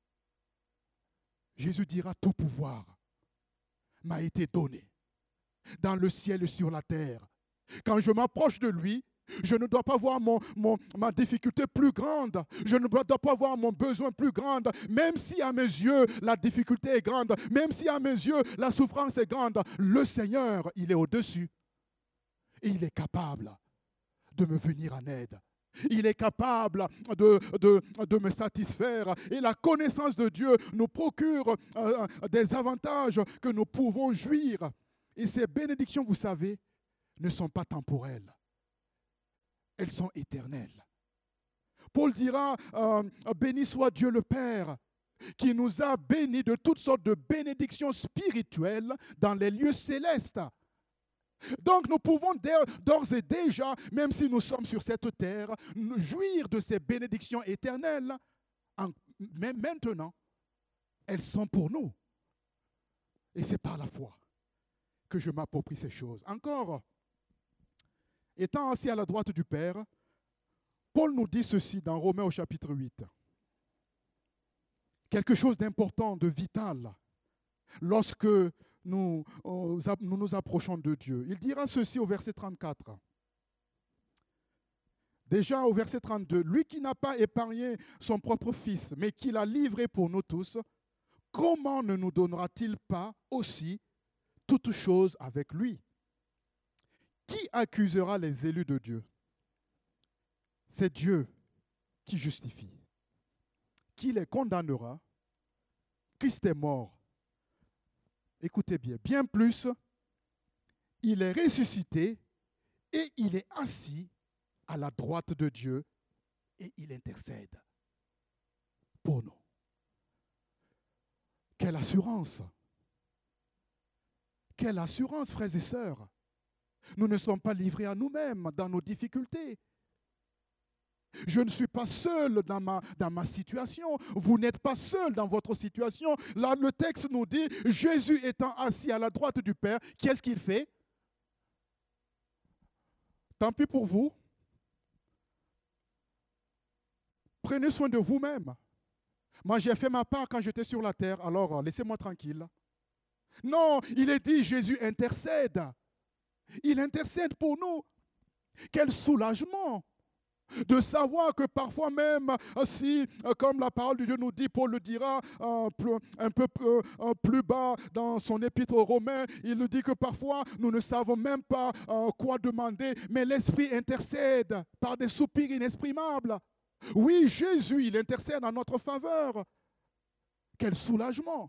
Jésus dira, tout pouvoir m'a été donné dans le ciel et sur la terre. Quand je m'approche de lui, je ne dois pas voir mon, mon, ma difficulté plus grande. Je ne dois pas voir mon besoin plus grand. Même si à mes yeux, la difficulté est grande. Même si à mes yeux, la souffrance est grande. Le Seigneur, il est au-dessus. Et il est capable de me venir en aide. Il est capable de, de, de me satisfaire. Et la connaissance de Dieu nous procure euh, des avantages que nous pouvons jouir. Et ces bénédictions, vous savez, ne sont pas temporelles. Elles sont éternelles. Paul dira, euh, béni soit Dieu le Père, qui nous a bénis de toutes sortes de bénédictions spirituelles dans les lieux célestes. Donc nous pouvons d'ores et déjà, même si nous sommes sur cette terre, nous jouir de ces bénédictions éternelles. En, mais maintenant, elles sont pour nous. Et c'est par la foi que je m'approprie ces choses. Encore, étant assis à la droite du Père, Paul nous dit ceci dans Romains au chapitre huit. Quelque chose d'important, de vital, lorsque nous, nous nous approchons de Dieu. Il dira ceci au verset trente-quatre. Déjà au verset trente-deux, « Lui qui n'a pas épargné son propre Fils, mais qui l'a livré pour nous tous, comment ne nous donnera-t-il pas aussi toutes choses avec lui? Qui accusera les élus de Dieu? C'est Dieu qui justifie. Qui les condamnera? Christ est mort. Écoutez bien, bien plus, il est ressuscité et il est assis à la droite de Dieu et il intercède pour nous. Quelle assurance! Quelle assurance, frères et sœurs! Nous ne sommes pas livrés à nous-mêmes dans nos difficultés. Je ne suis pas seul dans ma, dans ma situation. Vous n'êtes pas seul dans votre situation. Là, le texte nous dit, Jésus étant assis à la droite du Père, qu'est-ce qu'il fait? Tant pis pour vous. Prenez soin de vous-même. Moi, j'ai fait ma part quand j'étais sur la terre, alors laissez-moi tranquille. Non, il est dit, Jésus intercède. Il intercède pour nous. Quel soulagement de savoir que parfois même, si, comme la parole de Dieu nous dit, Paul le dira un peu, un peu plus bas dans son épître aux Romains, il nous dit que parfois nous ne savons même pas quoi demander, mais l'Esprit intercède par des soupirs inexprimables. Oui, Jésus, il intercède en notre faveur. Quel soulagement!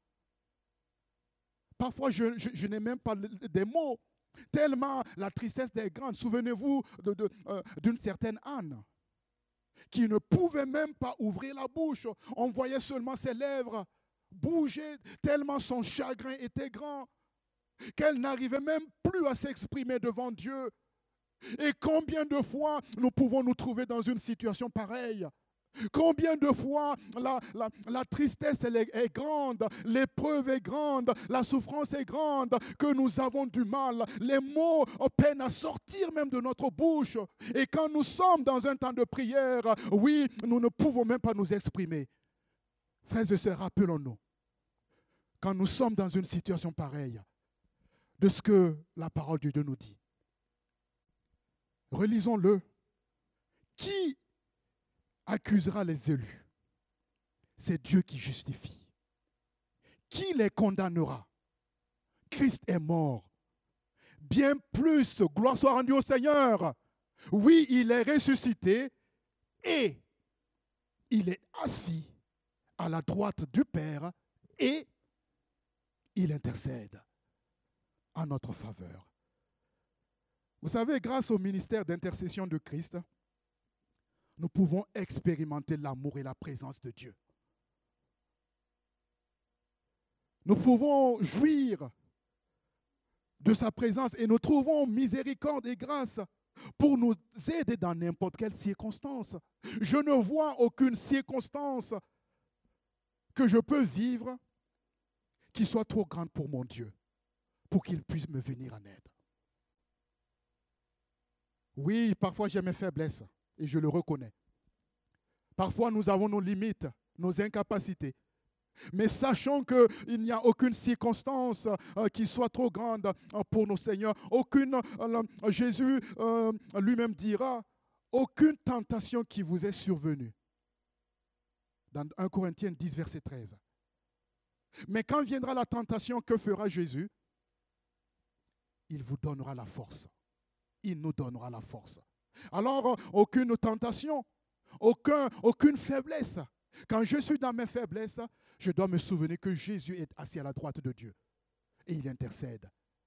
Parfois, je, je, je n'ai même pas des mots. Tellement la tristesse est grande. Souvenez-vous de, de, euh, d'une certaine Anne qui ne pouvait même pas ouvrir la bouche. On voyait seulement ses lèvres bouger tellement son chagrin était grand qu'elle n'arrivait même plus à s'exprimer devant Dieu. Et combien de fois nous pouvons nous trouver dans une situation pareille? Combien de fois la, la, la tristesse elle est, est grande, l'épreuve est grande, la souffrance est grande, que nous avons du mal, les mots peinent à sortir même de notre bouche. Et quand nous sommes dans un temps de prière, oui, nous ne pouvons même pas nous exprimer. Frères et sœurs, rappelons-nous, quand nous sommes dans une situation pareille, de ce que la parole de Dieu nous dit. Relisons-le. Qui accusera les élus? C'est Dieu qui justifie. Qui les condamnera? Christ est mort. Bien plus, gloire soit rendue au Seigneur. Oui, il est ressuscité et il est assis à la droite du Père et il intercède en notre faveur. Vous savez, grâce au ministère d'intercession de Christ, nous pouvons expérimenter l'amour et la présence de Dieu. Nous pouvons jouir de sa présence et nous trouvons miséricorde et grâce pour nous aider dans n'importe quelle circonstance. Je ne vois aucune circonstance que je peux vivre qui soit trop grande pour mon Dieu, pour qu'il puisse me venir en aide. Oui, parfois j'ai mes faiblesses et je le reconnais. Parfois nous avons nos limites, nos incapacités. Mais sachons qu'il n'y a aucune circonstance euh, qui soit trop grande euh, pour nos seigneurs. Aucune, euh, Jésus euh, lui-même dira, aucune tentation qui vous est survenue. Dans un Corinthiens dix, verset treize. Mais quand viendra la tentation, que fera Jésus? Il vous donnera la force. Il nous donnera la force. Alors, aucune tentation, aucun, aucune faiblesse. Quand je suis dans mes faiblesses, je dois me souvenir que Jésus est assis à la droite de Dieu et il intercède.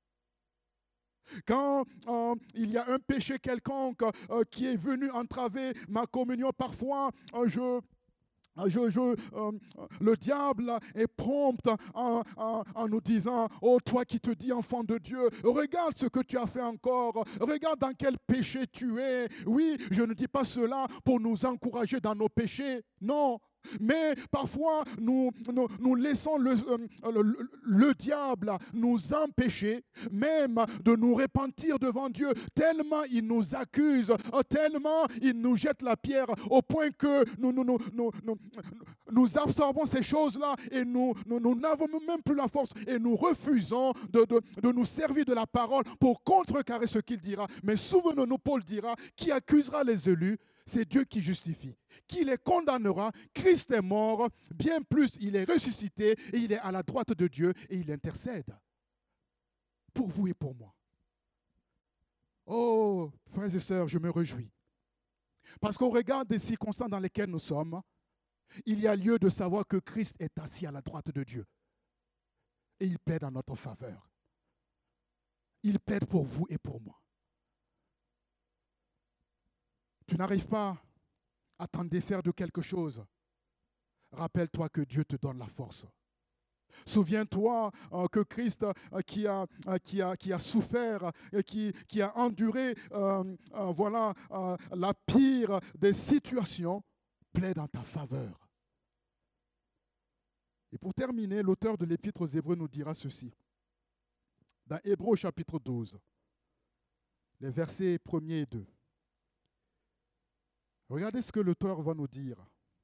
Quand euh, il y a un péché quelconque euh, qui est venu entraver ma communion, parfois euh, je... Je, je, euh, le diable est prompt en, en, en nous disant, oh toi qui te dis enfant de Dieu, regarde ce que tu as fait encore, regarde dans quel péché tu es. Oui, je ne dis pas cela pour nous encourager dans nos péchés, non. Mais parfois, nous, nous, nous laissons le, le, le, le diable nous empêcher même de nous repentir devant Dieu, tellement il nous accuse, tellement il nous jette la pierre, au point que nous, nous, nous, nous, nous, nous absorbons ces choses-là et nous, nous, nous n'avons même plus la force et nous refusons de, de, de nous servir de la parole pour contrecarrer ce qu'il dira. Mais souvenons-nous, Paul dira, qui accusera les élus? C'est Dieu qui justifie. Qui les condamnera? Christ est mort, bien plus, il est ressuscité et il est à la droite de Dieu et il intercède pour vous et pour moi. Oh, frères et sœurs, je me réjouis. Parce qu'au regard des circonstances dans lesquelles nous sommes, il y a lieu de savoir que Christ est assis à la droite de Dieu et il plaide en notre faveur. Il plaide pour vous et pour moi. Tu n'arrives pas à t'en défaire de quelque chose. Rappelle-toi que Dieu te donne la force. Souviens-toi euh, que Christ euh, qui, a, euh, qui, a, qui a souffert, euh, qui, qui a enduré euh, euh, voilà, euh, la pire des situations, plaide en ta faveur. Et pour terminer, l'auteur de l'Épître aux Hébreux nous dira ceci. Dans Hébreux chapitre douze, les versets premier et deux. Regardez ce que l'auteur va nous dire.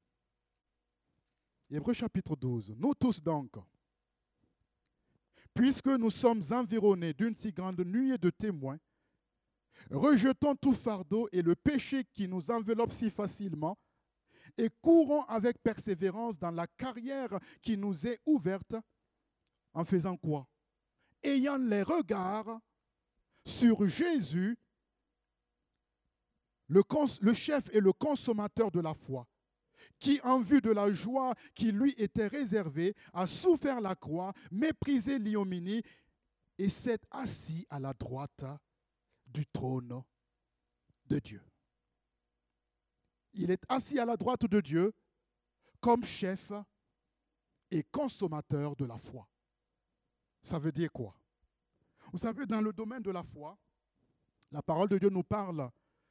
Hébreux chapitre douze. Nous tous donc, puisque nous sommes environnés d'une si grande nuée de témoins, rejetons tout fardeau et le péché qui nous enveloppe si facilement et courons avec persévérance dans la carrière qui nous est ouverte en faisant quoi? Ayant les regards sur Jésus, Le, cons- le chef et le consommateur de la foi, qui, en vue de la joie qui lui était réservée, a souffert la croix, méprisé l'ignominie et s'est assis à la droite du trône de Dieu. Il est assis à la droite de Dieu comme chef et consommateur de la foi. Ça veut dire quoi? Vous savez, dans le domaine de la foi, la parole de Dieu nous parle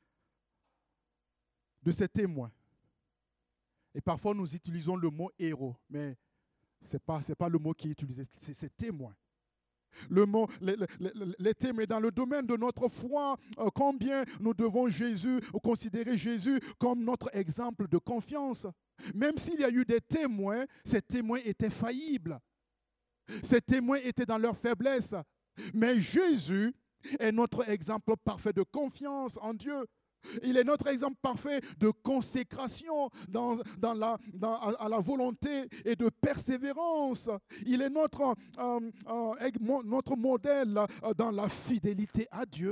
de ces témoins. Et parfois, nous utilisons le mot héros, mais ce n'est pas, c'est pas le mot qui est utilisé, c'est, c'est témoins. Le mot, les, les, les témoins dans le domaine de notre foi, euh, combien nous devons Jésus, considérer Jésus comme notre exemple de confiance. Même s'il y a eu des témoins, ces témoins étaient faillibles. Ces témoins étaient dans leur faiblesse. Mais Jésus est notre exemple parfait de confiance en Dieu. Il est notre exemple parfait de consécration dans, dans la, dans, à la volonté et de persévérance. Il est notre, euh, euh, notre modèle dans la fidélité à Dieu.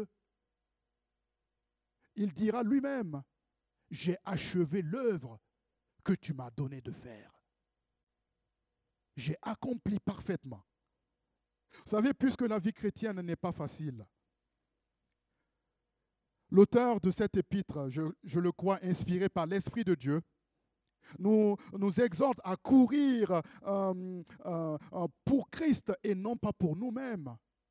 Il dira lui-même, « J'ai achevé l'œuvre que tu m'as donné de faire. J'ai accompli parfaitement. » Vous savez, puisque la vie chrétienne n'est pas facile, l'auteur de cette épître, je, je le crois inspiré par l'Esprit de Dieu, nous, nous exhorte à courir euh, euh, pour Christ et non pas pour nous-mêmes.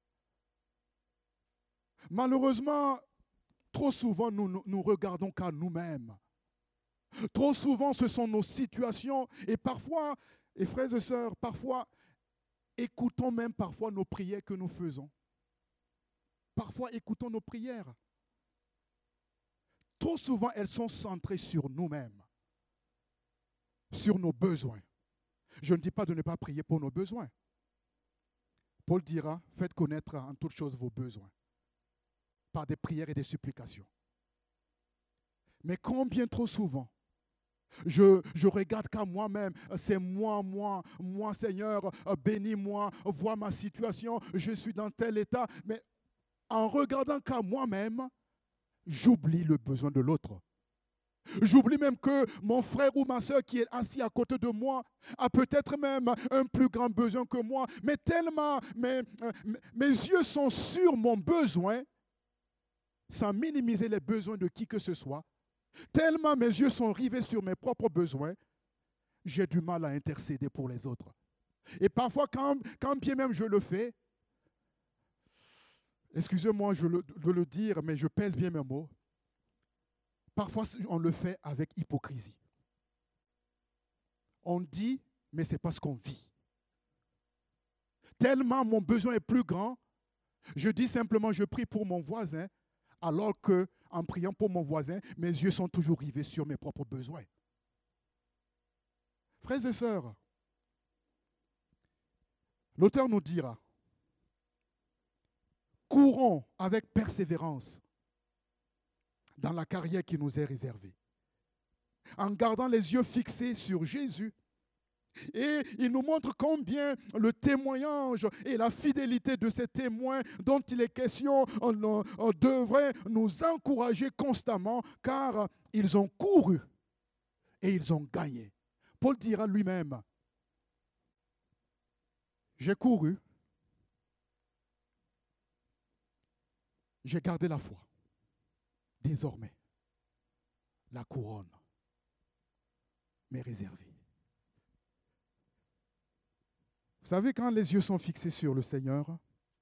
Malheureusement, trop souvent, nous nous, nous regardons qu'à nous-mêmes. Trop souvent, ce sont nos situations et parfois, et frères et sœurs, parfois, écoutons même parfois nos prières que nous faisons. Parfois, écoutons nos prières. Trop souvent, elles sont centrées sur nous-mêmes, sur nos besoins. Je ne dis pas de ne pas prier pour nos besoins. Paul dira, faites connaître en toutes choses vos besoins, par des prières et des supplications. Mais combien trop souvent, je, je regarde qu'à moi-même, c'est moi, moi, moi Seigneur, bénis-moi, vois ma situation, je suis dans tel état. Mais en regardant qu'à moi-même, j'oublie le besoin de l'autre. J'oublie même que mon frère ou ma soeur qui est assis à côté de moi a peut-être même un plus grand besoin que moi, mais tellement mes, euh, mes yeux sont sur mon besoin, sans minimiser les besoins de qui que ce soit, tellement mes yeux sont rivés sur mes propres besoins, j'ai du mal à intercéder pour les autres. Et parfois, quand, quand bien même je le fais, excusez-moi je le- de le dire, mais je pèse bien mes mots, parfois on le fait avec hypocrisie. On dit, mais ce n'est pas ce qu'on vit. Tellement mon besoin est plus grand, je dis simplement, je prie pour mon voisin, alors que en priant pour mon voisin, mes yeux sont toujours rivés sur mes propres besoins. Frères et sœurs, l'auteur nous dira, courons avec persévérance dans la carrière qui nous est réservée, en gardant les yeux fixés sur Jésus. Et il nous montre combien le témoignage et la fidélité de ces témoins dont il est question on, on devrait nous encourager constamment, car ils ont couru et ils ont gagné. Paul dira lui-même, j'ai couru, j'ai gardé la foi. Désormais, la couronne m'est réservée. Vous savez, quand les yeux sont fixés sur le Seigneur,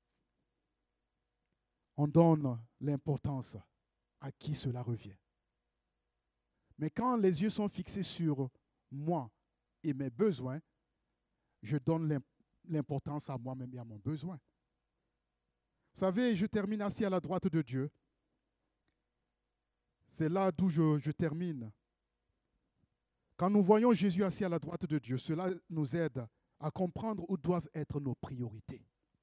on donne l'importance à qui cela revient. Mais quand les yeux sont fixés sur moi et mes besoins, je donne l'importance à moi-même et à mon besoin. Vous savez, je termine assis à la droite de Dieu. C'est là d'où je, je termine. Quand nous voyons Jésus assis à la droite de Dieu, cela nous aide à comprendre où doivent être nos priorités.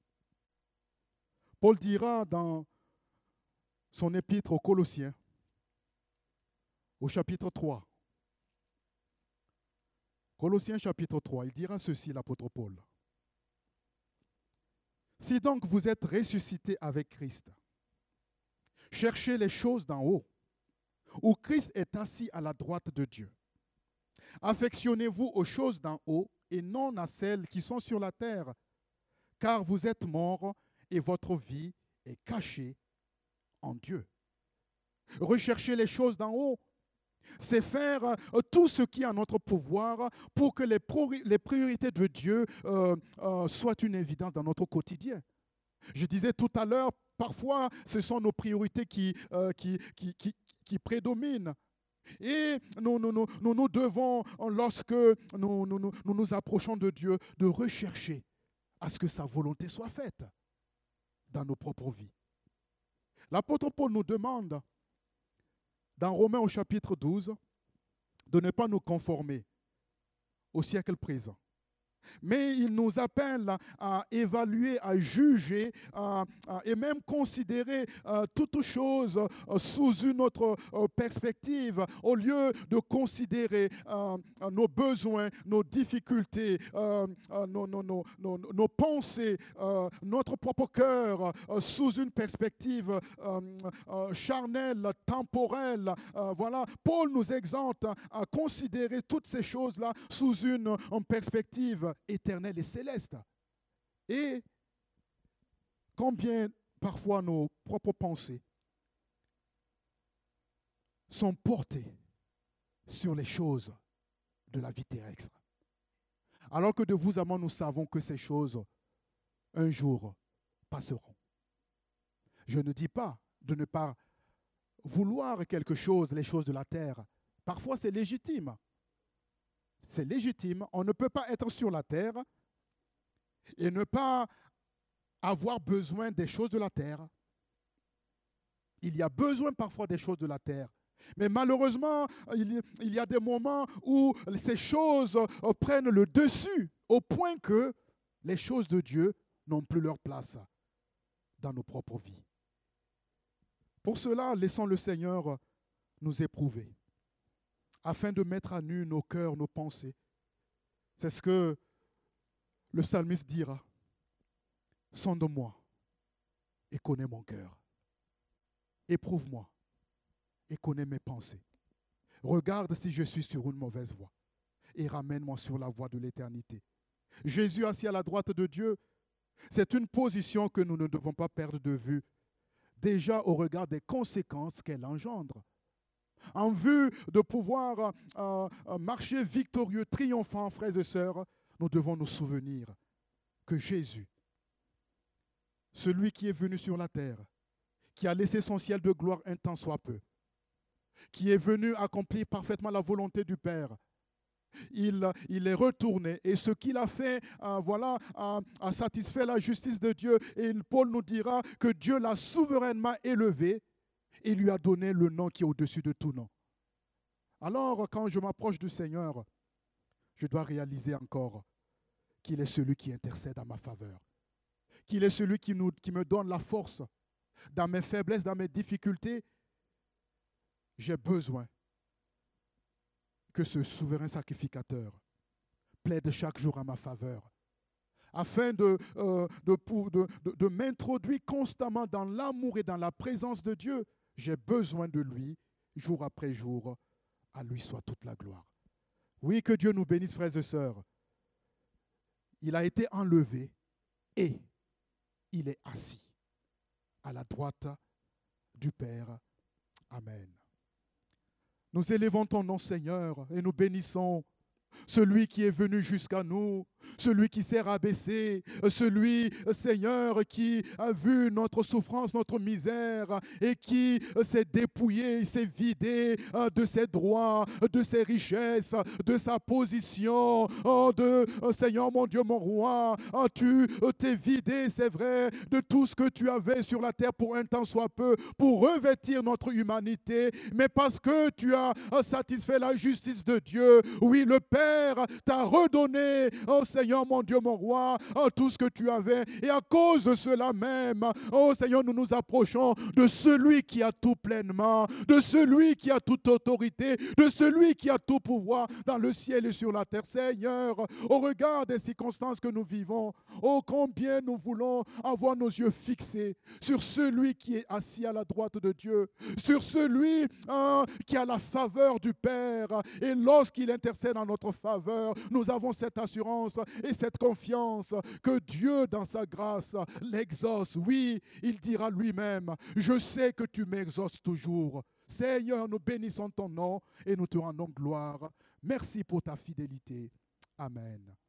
Paul dira dans son épître aux Colossiens, au chapitre trois, Colossiens chapitre trois, il dira ceci, l'apôtre Paul. Si donc vous êtes ressuscités avec Christ, cherchez les choses d'en haut, où Christ est assis à la droite de Dieu. Affectionnez-vous aux choses d'en haut et non à celles qui sont sur la terre, car vous êtes morts et votre vie est cachée en Dieu. Rechercher les choses d'en haut, c'est faire euh, tout ce qui est en notre pouvoir pour que les, les priorités de Dieu euh, euh, soient une évidence dans notre quotidien. Je disais tout à l'heure, parfois, ce sont nos priorités qui, euh, qui, qui, qui, qui prédominent. Et nous, nous, nous, nous, nous devons, lorsque nous nous, nous nous nous approchons de Dieu, de rechercher à ce que sa volonté soit faite dans nos propres vies. L'apôtre Paul nous demande, dans Romains au chapitre douze, de ne pas nous conformer au siècle présent. Mais il nous appelle à évaluer, à juger à, à, et même considérer euh, toutes choses euh, sous une autre euh, perspective, au lieu de considérer euh, nos besoins, nos difficultés, euh, euh, nos, nos, nos, nos, nos pensées, euh, notre propre cœur euh, sous une perspective euh, euh, charnelle, temporelle. Euh, voilà, Paul nous exhorte à considérer toutes ces choses-là sous une, une perspective éternel et céleste. Et combien parfois nos propres pensées sont portées sur les choses de la vie terrestre. Alors que de vous à moi, nous savons que ces choses, un jour, passeront. Je ne dis pas de ne pas vouloir quelque chose, les choses de la terre. Parfois, c'est légitime. C'est légitime. On ne peut pas être sur la terre et ne pas avoir besoin des choses de la terre. Il y a besoin parfois des choses de la terre. Mais malheureusement, il y a des moments où ces choses prennent le dessus au point que les choses de Dieu n'ont plus leur place dans nos propres vies. Pour cela, laissons le Seigneur nous éprouver, afin de mettre à nu nos cœurs, nos pensées. C'est ce que le psalmiste dira. Sonde-moi et connais mon cœur. Éprouve-moi et connais mes pensées. Regarde si je suis sur une mauvaise voie et ramène-moi sur la voie de l'éternité. Jésus assis à la droite de Dieu, c'est une position que nous ne devons pas perdre de vue, déjà au regard des conséquences qu'elle engendre. En vue de pouvoir euh, euh, marcher victorieux, triomphant, frères et sœurs, nous devons nous souvenir que Jésus, celui qui est venu sur la terre, qui a laissé son ciel de gloire un temps soit peu, qui est venu accomplir parfaitement la volonté du Père, il, il est retourné et ce qu'il a fait, euh, voilà, a, a satisfait la justice de Dieu. Et Paul nous dira que Dieu l'a souverainement élevé et lui a donné le nom qui est au-dessus de tout nom. Alors, quand je m'approche du Seigneur, je dois réaliser encore qu'il est celui qui intercède en ma faveur, qu'il est celui qui, nous, qui me donne la force. Dans mes faiblesses, dans mes difficultés, j'ai besoin que ce souverain sacrificateur plaide chaque jour en ma faveur, afin de, euh, de, de, de, de m'introduire constamment dans l'amour et dans la présence de Dieu. J'ai besoin de lui, jour après jour. À lui soit toute la gloire. Oui, que Dieu nous bénisse, frères et sœurs. Il a été enlevé et il est assis à la droite du Père. Amen. Nous élevons ton nom, Seigneur, et nous bénissons celui qui est venu jusqu'à nous, celui qui s'est rabaissé, celui, Seigneur, qui a vu notre souffrance, notre misère, et qui s'est dépouillé, s'est vidé de ses droits, de ses richesses, de sa position, oh, de, Seigneur, mon Dieu, mon roi, tu t'es vidé, c'est vrai, de tout ce que tu avais sur la terre pour un temps soit peu, pour revêtir notre humanité, mais parce que tu as satisfait la justice de Dieu, oui, le Père t'a redonné, oh Seigneur, mon Dieu, mon roi, oh, tout ce que tu avais. Et à cause de cela même, oh Seigneur, nous nous approchons de celui qui a tout pleinement, de celui qui a toute autorité, de celui qui a tout pouvoir dans le ciel et sur la terre. Seigneur, au regard des circonstances que nous vivons, oh combien nous voulons avoir nos yeux fixés sur celui qui est assis à la droite de Dieu, sur celui hein, qui a la faveur du Père. Et lorsqu'il intercède en notre faveur, nous avons cette assurance et cette confiance que Dieu, dans sa grâce, l'exauce. Oui, il dira lui-même, je sais que tu m'exauces toujours. Seigneur, nous bénissons ton nom et nous te rendons gloire. Merci pour ta fidélité. Amen.